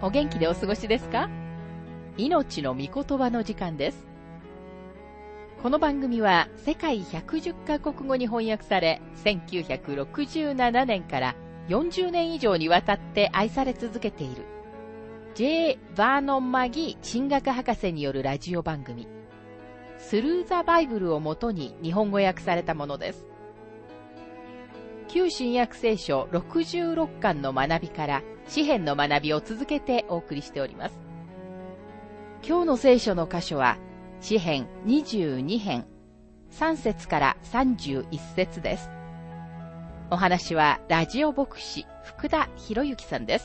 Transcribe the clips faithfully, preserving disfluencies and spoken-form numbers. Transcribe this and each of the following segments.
お元気でお過ごしですか？命の御言葉の時間です。この番組は世界ひゃくじゅっカ国語に翻訳され、せんきゅうひゃくろくじゅうななねんからよんじゅうねん以上にわたって愛され続けている J. バーノン・マギー神学博士によるラジオ番組スルー・ザ・バイブルをもとに日本語訳されたものです。旧新約聖書ろくじゅうろっかんの学びから詩編の学びを続けてお送りしております。今日の聖書の箇所は詩編にじゅうに編さん節からさんじゅういち節です。お話はラジオ牧師福田博之さんです。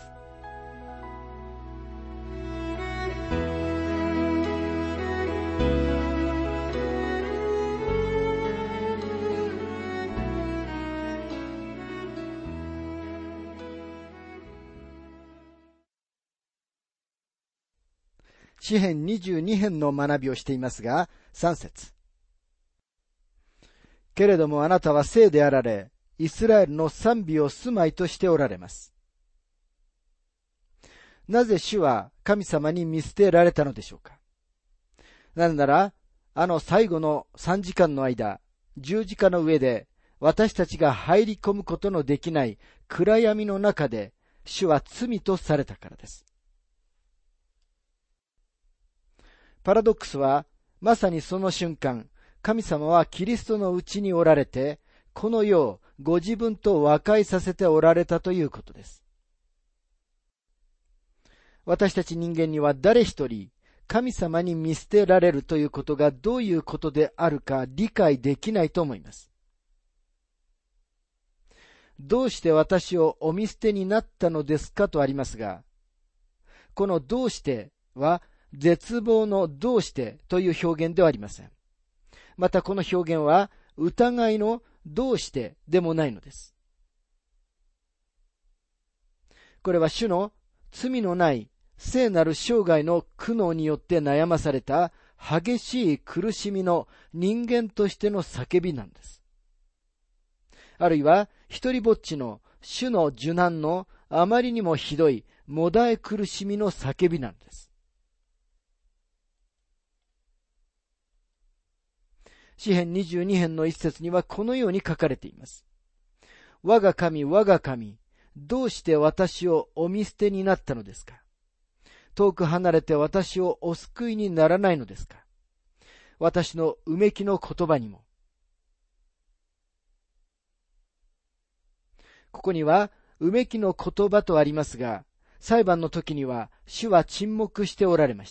詩編にじゅうに編の学びをしていますが、さん節。けれどもあなたは聖であられ、イスラエルの賛美を住まいとしておられます。なぜ主は神様に見捨てられたのでしょうか。なぜなら、あの最後のさんじかんの間、十字架の上で私たちが入り込むことのできない暗闇の中で、主は罪とされたからです。パラドックスは、まさにその瞬間、神様はキリストのうちにおられて、この世をご自分と和解させておられたということです。私たち人間には誰一人、神様に見捨てられるということがどういうことであるか理解できないと思います。どうして私をお見捨てになったのですかとありますが、このどうしては、絶望のどうしてという表現ではありません。またこの表現は疑いのどうしてでもないのです。これは主の罪のない聖なる生涯の苦悩によって悩まされた激しい苦しみの人間としての叫びなんです。あるいは一人ぼっちの主の受難のあまりにもひどいもだえ苦しみの叫びなんです。詩編にじゅうに編の一節にはこのように書かれています。我が神、我が神、どうして私をお見捨てになったのですか。遠く離れて私をお救いにならないのですか。私のうめきの言葉にも。ここにはうめきの言葉とありますが、裁判の時には主は沈黙しておられました。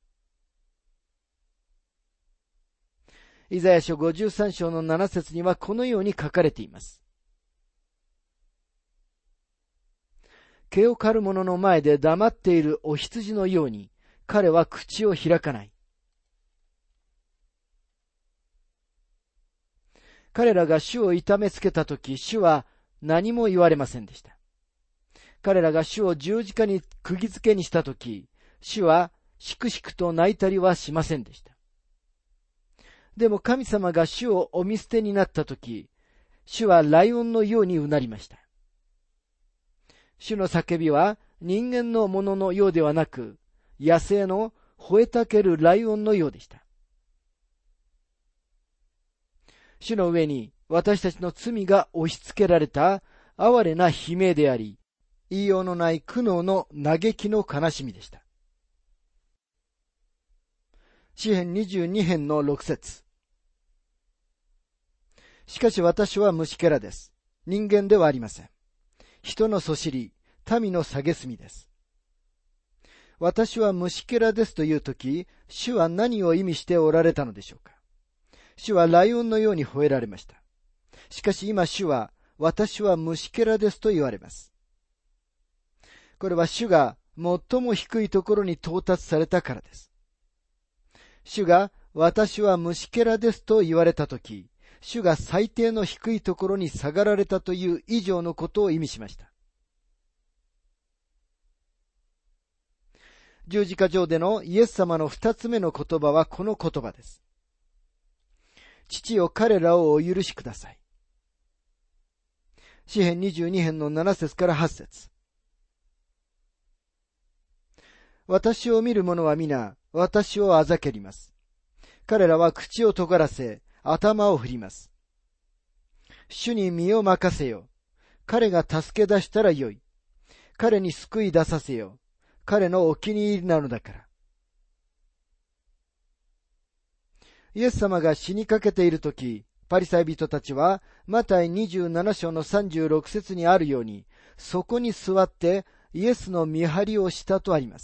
イザヤ書ごじゅうさん章のなな節にはこのように書かれています。毛を刈る者の前で黙っているお羊のように、彼は口を開かない。彼らが主を痛めつけたとき、主は何も言われませんでした。彼らが主を十字架に釘付けにしたとき、主はしくしくと泣いたりはしませんでした。でも神様が主をお見捨てになったとき、主はライオンのようにうなりました。主の叫びは人間のもののようではなく、野生の吠えたけるライオンのようでした。主の上に私たちの罪が押し付けられた哀れな悲鳴であり、言いようのない苦悩の嘆きの悲しみでした。詩編にじゅうに編のろく節。しかし私は虫けらです。人間ではありません。人のそしり、民の蔑みです。私は虫けらですというとき、主は何を意味しておられたのでしょうか。主はライオンのように吠えられました。しかし今主は、私は虫けらですと言われます。これは主が最も低いところに到達されたからです。主が私は虫けらですと言われたとき、主が最低の低いところに下がられたという以上のことを意味しました。十字架上でのイエス様の二つ目の言葉はこの言葉です。父よ、彼らをお許しください。詩編にじゅうに編のなな節からはち節。 私を見る者は皆、私をあざけります。彼らは口を尖らせ、頭を振ります。主に身を任せよ。彼が助け出したらよい。彼に救い出させよ。彼のお気に入りなのだから。イエス様が死にかけているとき、パリサイ人たちは、マタイにじゅうなな章のさんじゅうろく節にあるように、そこに座ってイエスの見張りをしたとあります。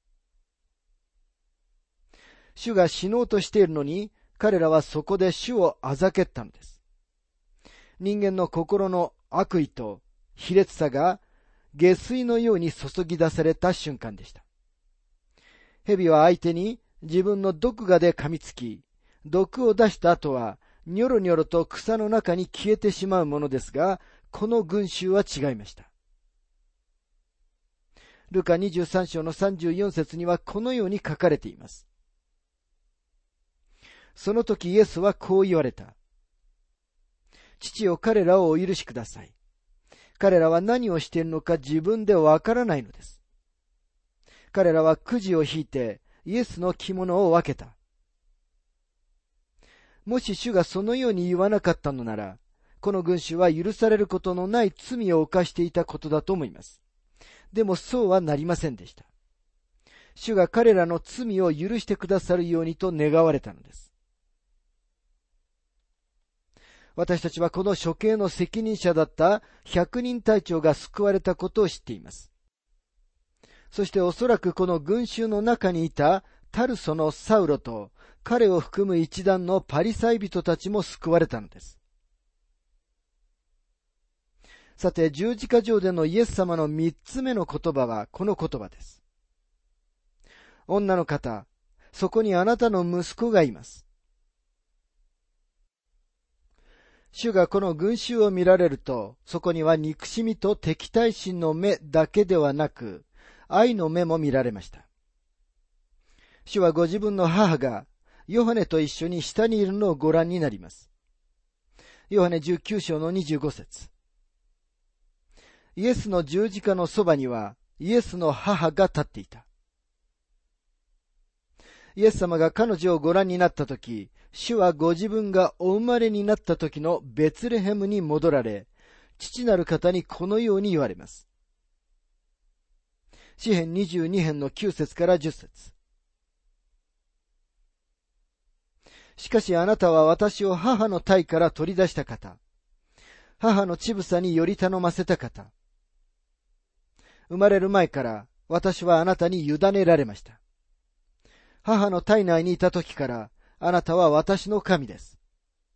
主が死のうとしているのに、彼らはそこで主をあざけったのです。人間の心の悪意と卑劣さが下水のように注ぎ出された瞬間でした。蛇は相手に自分の毒牙で噛みつき、毒を出した後はニョロニョロと草の中に消えてしまうものですが、この群衆は違いました。ルカにじゅうさん章のさんじゅうよん節にはこのように書かれています。その時イエスはこう言われた。父よ、彼らをお許しください。彼らは何をしているのか自分でわからないのです。彼らはくじを引いてイエスの着物を分けた。もし主がそのように言わなかったのなら、この群衆は許されることのない罪を犯していたことだと思います。でもそうはなりませんでした。主が彼らの罪を許してくださるようにと願われたのです。私たちはこの処刑の責任者だった百人隊長が救われたことを知っています。そしておそらくこの群衆の中にいたタルソのサウロと彼を含む一団のパリサイ人たちも救われたのです。さて、十字架上でのイエス様の三つ目の言葉はこの言葉です。女の方、そこにあなたの息子がいます。主がこの群衆を見られると、そこには憎しみと敵対心の目だけではなく、愛の目も見られました。主はご自分の母がヨハネと一緒に下にいるのをご覧になります。ヨハネじゅうきゅう章のにじゅうご節。イエスの十字架のそばにはイエスの母が立っていた。イエス様が彼女をご覧になったとき、主はご自分がお生まれになった時のベツレヘムに戻られ、父なる方にこのように言われます。詩編にじゅうに編のきゅう節からじゅっ節。しかしあなたは私を母の胎から取り出した方、母の乳房により頼ませた方。生まれる前から私はあなたに委ねられました。母の胎内にいた時からあなたは私の神です。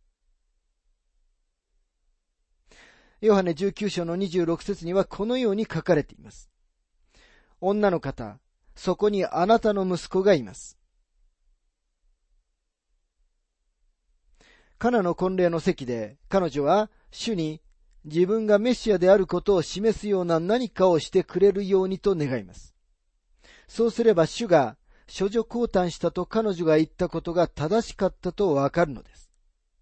ヨハネじゅうきゅう章のにじゅうろく節にはこのように書かれています。女の方、そこにあなたの息子がいます。カナの婚礼の席で彼女は主に自分がメシアであることを示すような何かをしてくれるようにと願います。そうすれば主が処女降誕したと彼女が言ったことが正しかったとわかるのです。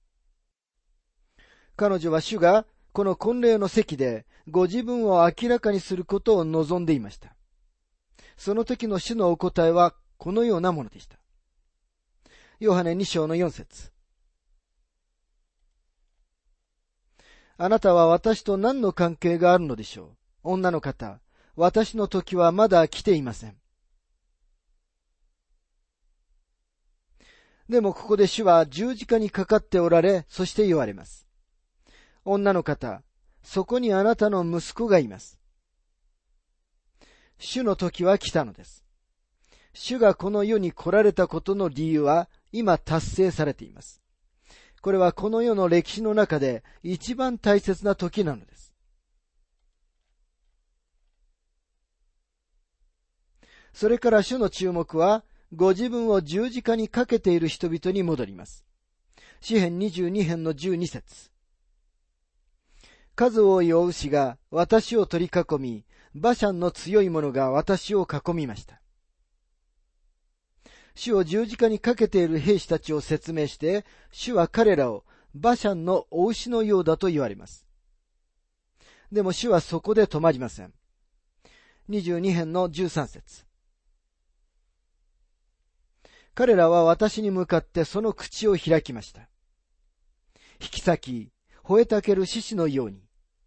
彼女は主がこの婚礼の席でご自分を明らかにすることを望んでいました。その時の主のお答えはこのようなものでした。ヨハネに章のよん節。あなたは私と何の関係があるのでしょう。女の方、私の時はまだ来ていません。でもここで主は十字架にかかっておられ、そして言われます。女の方、そこにあなたの息子がいます。主の時は来たのです。主がこの世に来られたことの理由は今達成されています。これはこの世の歴史の中で一番大切な時なのです。それから主の注目はご自分を十字架にかけている人々に戻ります。詩編にじゅうに編のじゅうに節。数多いお牛が私を取り囲み、バシャンの強い者が私を囲みました。主を十字架にかけている兵士たちを説明して、主は彼らをバシャンのお牛のようだと言われます。でも主はそこで止まりません。にじゅうに編のじゅうさん節。 彼らは私に向かってその口を開きました。引き裂き、吠えたける獅子のように。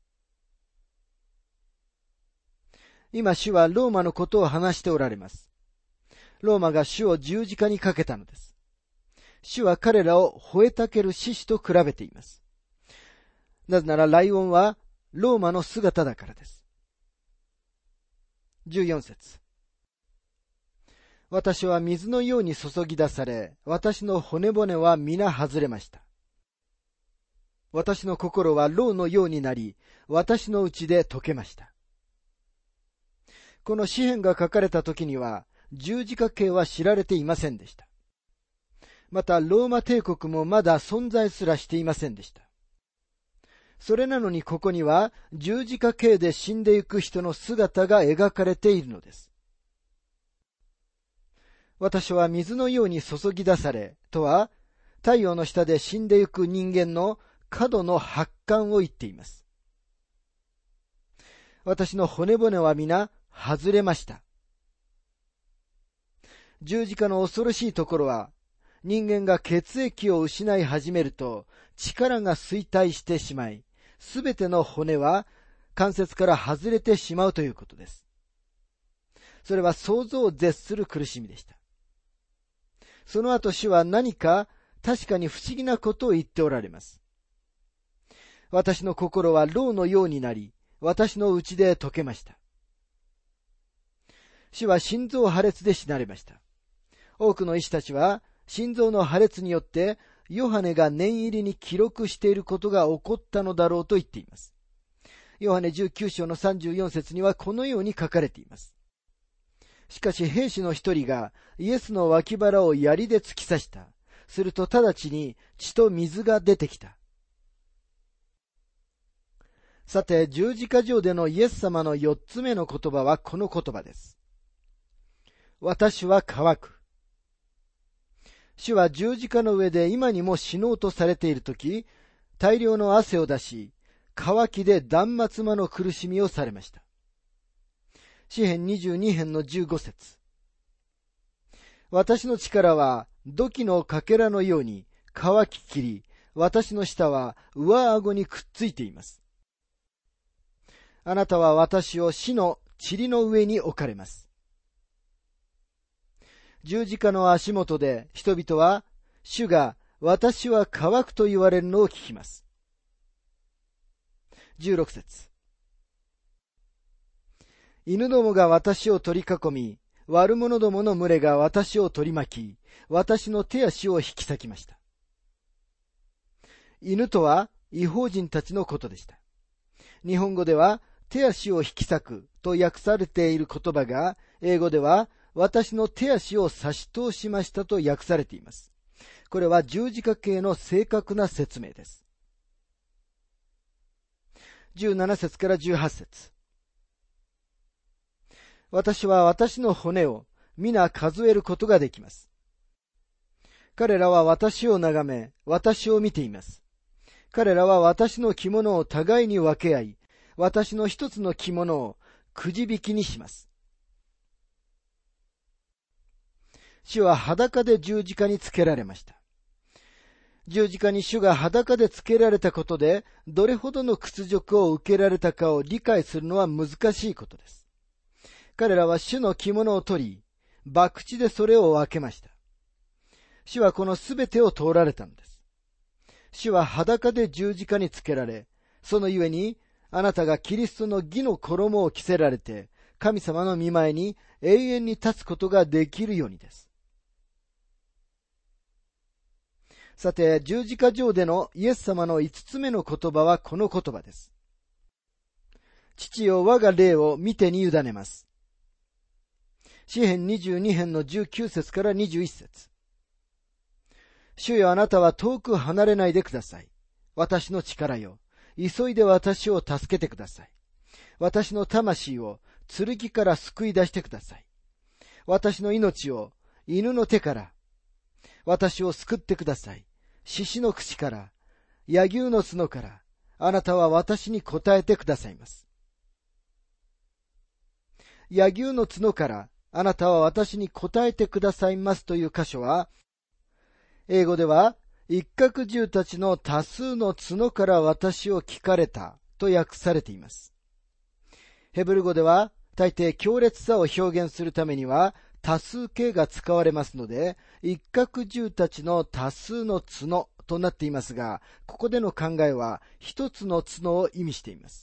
今主はローマのことを話しておられます。ローマが主を十字架にかけたのです。主は彼らを吠えたける獅子と比べています。なぜならライオンはローマの姿だからです。じゅうよん節。私は水のように注ぎ出され、私の骨骨は皆外れました。私の心は蝋のようになり、私の内で溶けました。この詩篇が書かれた時には、十字架刑は知られていませんでした。また、ローマ帝国もまだ存在すらしていませんでした。それなのにここには、十字架刑で死んでいく人の姿が描かれているのです。私は水のように注ぎ出され、とは、太陽の下で死んでいく人間の角の発汗を言っています。私の骨骨は皆外れました。十字架の恐ろしいところは、人間が血液を失い始めると力が衰退してしまい、すべての骨は関節から外れてしまうということです。それは想像を絶する苦しみでした。その後主は何か確かに不思議なことを言っておられます。私の心は蝋のようになり、私の内で溶けました。主は心臓破裂で死なれました。多くの医師たちは心臓の破裂によってヨハネが念入りに記録していることが起こったのだろうと言っています。ヨハネじゅうきゅう章のさんじゅうよん節にはこのように書かれています。しかし兵士の一人がイエスの脇腹を槍で突き刺した。すると直ちに血と水が出てきた。さて、十字架上でのイエス様の四つ目の言葉はこの言葉です。私は乾く。主は十字架の上で今にも死のうとされているとき、大量の汗を出し、乾きで断末魔の苦しみをされました。詩編にじゅうに編のじゅうご節。私の力は土器のかけらのように乾ききり、私の舌は上顎にくっついています。あなたは私を死の塵の上に置かれます。十字架の足元で人々は主が私は乾くと言われるのを聞きます。じゅうろく節。犬どもが私を取り囲み、悪者どもの群れが私を取り巻き、私の手足を引き裂きました。犬とは異邦人たちのことでした。日本語では手足を引き裂くと訳されている言葉が、英語では私の手足を差し通しましたと訳されています。これは十字架形の正確な説明です。じゅうなな節からじゅうはち節。私は私の骨を皆数えることができます。彼らは私を眺め、私を見ています。彼らは私の着物を互いに分け合い、私の一つの着物をくじ引きにします。主は裸で十字架につけられました。十字架に主が裸でつけられたことで、どれほどの屈辱を受けられたかを理解するのは難しいことです。彼らは主の着物を取り、博打でそれを分けました。主はこのすべてを通られたのです。主は裸で十字架につけられ、そのゆえに、あなたがキリストの義の衣を着せられて、神様の御前に永遠に立つことができるようにです。さて、十字架上でのイエス様の五つ目の言葉はこの言葉です。父よ、我が霊を見てに委ねます。詩編にじゅうに編のじゅうきゅう節からにじゅういち節。主よ、あなたは遠く離れないでください。私の力よ、急いで私を助けてください。私の魂を剣から救い出してください。私の命を犬の手から、私を救ってください。獅子の口から、柳生の角から、あなたは私に答えてくださいます。柳生の角から、 あなたは私に答えてくださいますという箇所は、英語では、一角獣たちの多数の角から私を聞かれたと訳されています。ヘブル語では、大抵強烈さを表現するためには、多数形が使われますので、一角獣たちの多数の角となっていますが、ここでの考えは一つの角を意味しています。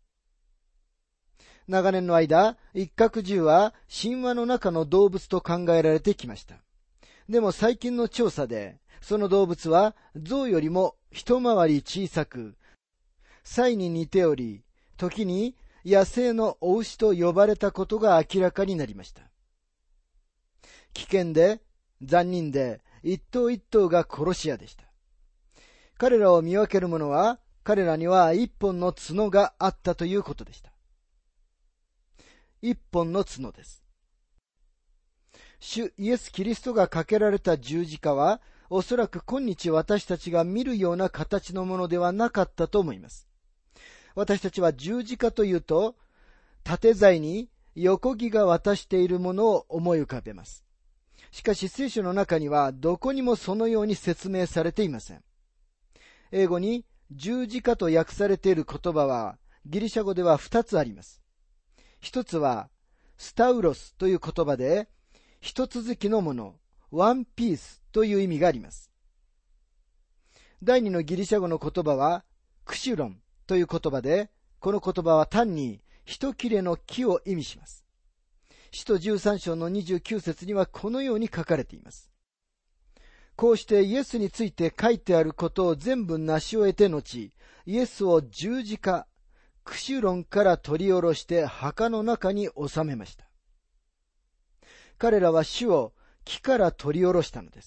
長年の間、一角獣は神話の中の動物と考えられてきました。でも最近の調査で、その動物は象よりも一回り小さく、サイに似ており、時に野生のお牛と呼ばれたことが明らかになりました。危険で、残忍で、一頭一頭が殺し屋でした。彼らを見分ける者は、彼らには一本の角があったということでした。一本の角です。主イエス・キリストがかけられた十字架は、おそらく今日私たちが見るような形のものではなかったと思います。私たちは十字架というと、縦材に横木が渡しているものを思い浮かべます。しかし聖書の中にはどこにもそのように説明されていません。英語に十字架と訳されている言葉はギリシャ語では二つあります。一つはスタウロスという言葉で一続きのもの、ワンピースという意味があります。第二のギリシャ語の言葉はクシュロンという言葉で、この言葉は単に一切れの木を意味します。使徒じゅうさん章のにじゅうきゅう節にはこのように書かれています。こうしてイエスについて書いてあることを全部成し終えて後、イエスを十字架、クシュロンから取り下ろして墓の中に収めました。彼らは主を木から取り下ろしたのです。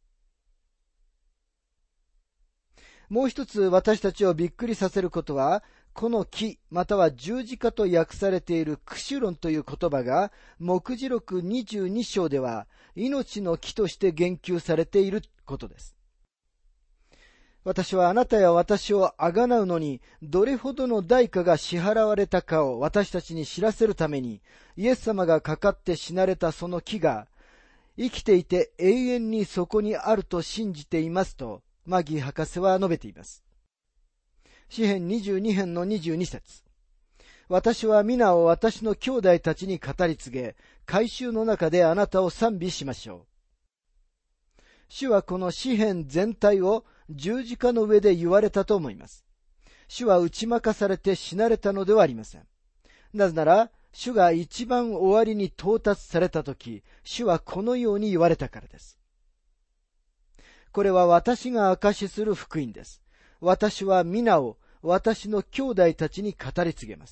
もう一つ私たちをびっくりさせることは、この木または十字架と訳されているクシュロンという言葉が黙示録にじゅうに章では命の木として言及されていることです。私はあなたや私をあがなうのにどれほどの代価が支払われたかを私たちに知らせるために、イエス様がかかって死なれたその木が生きていて永遠にそこにあると信じていますとマギー博士は述べています。詩編にじゅうに編のにじゅうに節。私は皆を私の兄弟たちに語り継げ、改宗の中であなたを賛美しましょう。主はこの詩編全体を十字架の上で言われたと思います。主は打ち負かされて死なれたのではありません。なぜなら、主が一番終わりに到達されたとき、主はこのように言われたからです。これは私が証しする福音です。私は皆を私の兄弟たちに語り継げます。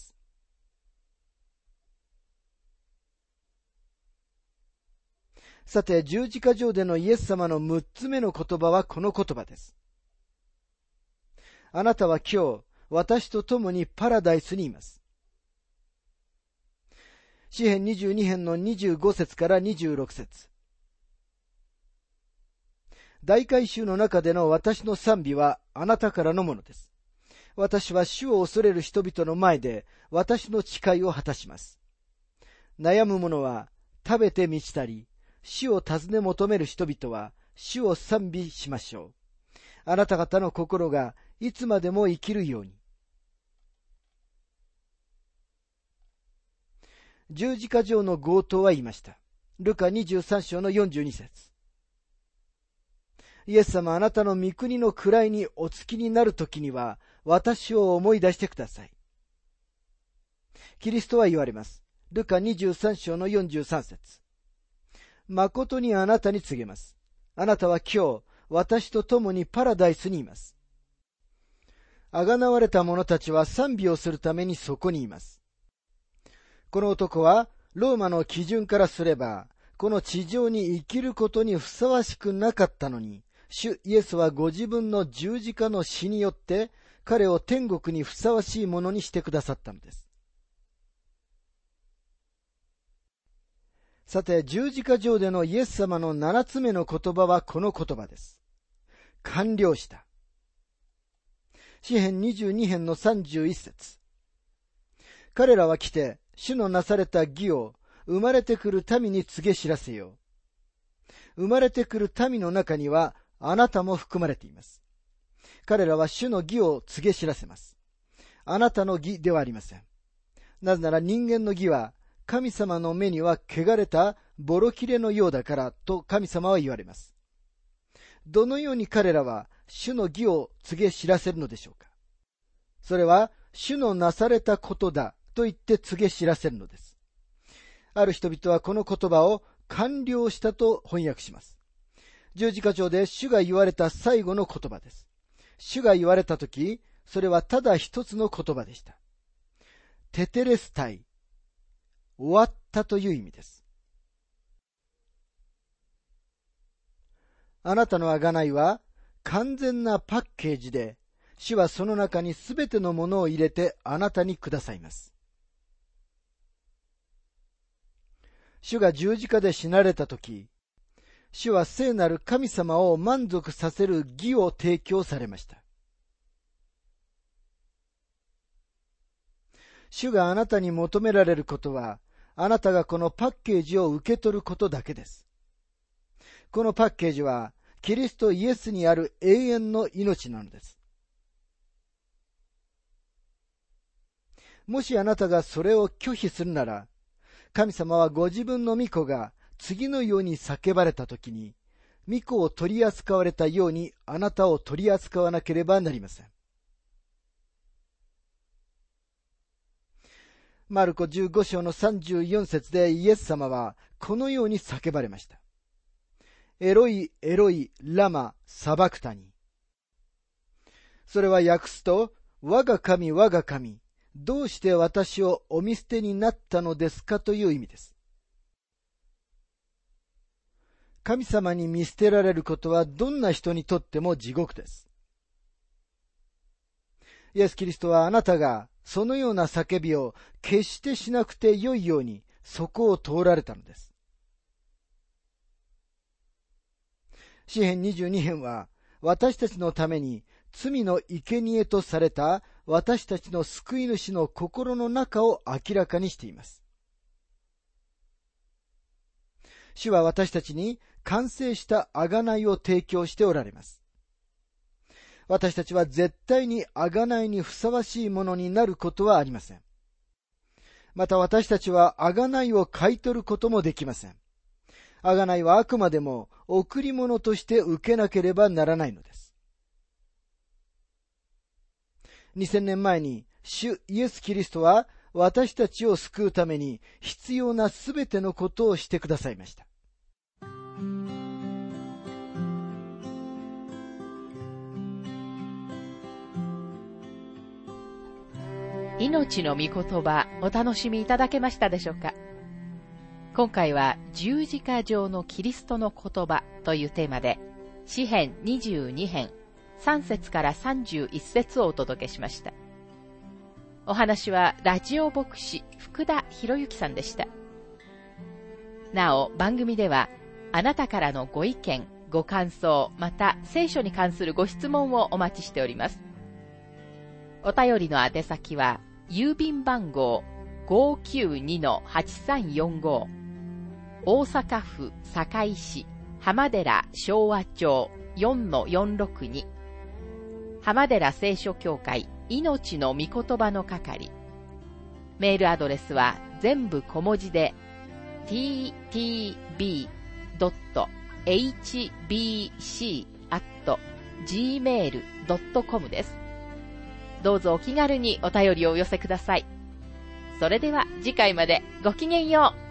さて、十字架上でのイエス様の六つ目の言葉はこの言葉です。あなたは今日、私と共にパラダイスにいます。詩編にじゅうに編のにじゅうご節からにじゅうろく節。大改宗の中での私の賛美はあなたからのものです。私は主を恐れる人々の前で私の誓いを果たします。悩む者は食べて満ちたり、主を尋ね求める人々は主を賛美しましょう。あなた方の心がいつまでも生きるように。十字架上の強盗は言いました。ルカにじゅうさん章のよんじゅうに節。イエス様、あなたの御国の位にお着きになるときには、私を思い出してください。キリストは言われます。ルカにじゅうさん章のよんじゅうさん節。誠にあなたに告げます。あなたは今日、私と共にパラダイスにいます。あがなわれた者たちは賛美をするためにそこにいます。この男は、ローマの基準からすれば、この地上に生きることにふさわしくなかったのに、主イエスはご自分の十字架の死によって彼を天国にふさわしいものにしてくださったのです。さて、十字架上でのイエス様の七つ目の言葉はこの言葉です。完了した。詩編にじゅうに編のさんじゅういち節。彼らは来て主のなされた義を生まれてくる民に告げ知らせよう。生まれてくる民の中にはあなたも含まれています。彼らは主の義を告げ知らせます。あなたの義ではありません。なぜなら人間の義は神様の目には汚れたボロ切れのようだからと神様は言われます。どのように彼らは主の義を告げ知らせるのでしょうか。それは主のなされたことだと言って告げ知らせるのです。ある人々はこの言葉を完了したと翻訳します。十字架上で主が言われた最後の言葉です。主が言われたとき、それはただ一つの言葉でした。テテレスタイ、終わったという意味です。あなたの贖いは完全なパッケージで、主はその中にすべてのものを入れてあなたにくださいます。主が十字架で死なれたとき、主は聖なる神様を満足させる義を提供されました。主があなたに求められることは、あなたがこのパッケージを受け取ることだけです。このパッケージは、キリストイエスにある永遠の命なのです。もしあなたがそれを拒否するなら、神様はご自分の御子が次のように叫ばれたときに、御子を取り扱われたようにあなたを取り扱わなければなりません。マルコじゅうご章のさんじゅうよん節でイエス様はこのように叫ばれました。エロイ、エロイ、ラマ、サバクタニ。それは訳すと、我が神、我が神、どうして私をお見捨てになったのですかという意味です。神様に見捨てられることはどんな人にとっても地獄です。イエス・キリストはあなたがそのような叫びを決してしなくてよいようにそこを通られたのです。詩編にじゅうに編は私たちのために罪の生贄とされた私たちの救い主の心の中を明らかにしています。主は私たちに完成した贖いを提供しておられます。私たちは絶対に贖いにふさわしいものになることはありません。また私たちは贖いを買い取ることもできません。贖いはあくまでも贈り物として受けなければならないのです。にせんねんまえに主イエス・キリストは私たちを救うために必要なすべてのことをしてくださいました。 命の御言葉、お楽しみいただけましたでしょうか。今回は十字架上のキリストの言葉というテーマで、詩編にじゅうに編さん節からさんじゅういち節をお届けしました。お話はラジオ牧師福田博之さんでした。なお番組ではあなたからのご意見、ご感想、また聖書に関するご質問をお待ちしております。お便りの宛先は郵便番号 ごーきゅうにのはちさんよんご 大阪府堺市浜寺昭和町 よんのよんろくに 浜寺聖書協会命の御言葉の係。メールアドレスは全部小文字で ティーティービードットエイチビーシーアットジーメールドットコム です。どうぞお気軽にお便りをお寄せください。それでは次回までごきげんよう。